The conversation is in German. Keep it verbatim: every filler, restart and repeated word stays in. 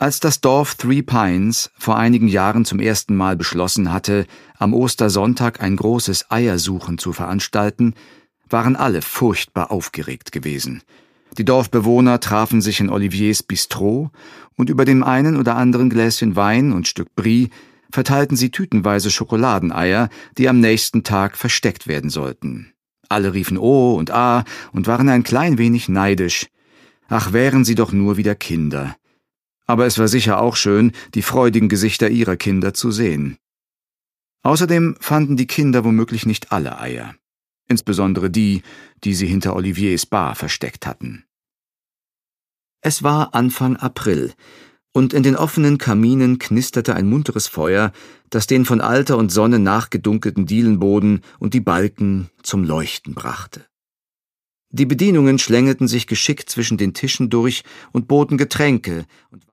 Als das Dorf Three Pines vor einigen Jahren zum ersten Mal beschlossen hatte, am Ostersonntag ein großes Eiersuchen zu veranstalten, waren alle furchtbar aufgeregt gewesen. Die Dorfbewohner trafen sich in Oliviers Bistro und über dem einen oder anderen Gläschen Wein und Stück Brie verteilten sie tütenweise Schokoladeneier, die am nächsten Tag versteckt werden sollten. Alle riefen Oh und Ah und waren ein klein wenig neidisch. Ach, wären sie doch nur wieder Kinder. Aber es war sicher auch schön, die freudigen Gesichter ihrer Kinder zu sehen. Außerdem fanden die Kinder womöglich nicht alle Eier. Insbesondere die, die sie hinter Oliviers Bar versteckt hatten. Es war Anfang April, und in den offenen Kaminen knisterte ein munteres Feuer, das den von Alter und Sonne nachgedunkelten Dielenboden und die Balken zum Leuchten brachte. Die Bedienungen schlängelten sich geschickt zwischen den Tischen durch und boten Getränke und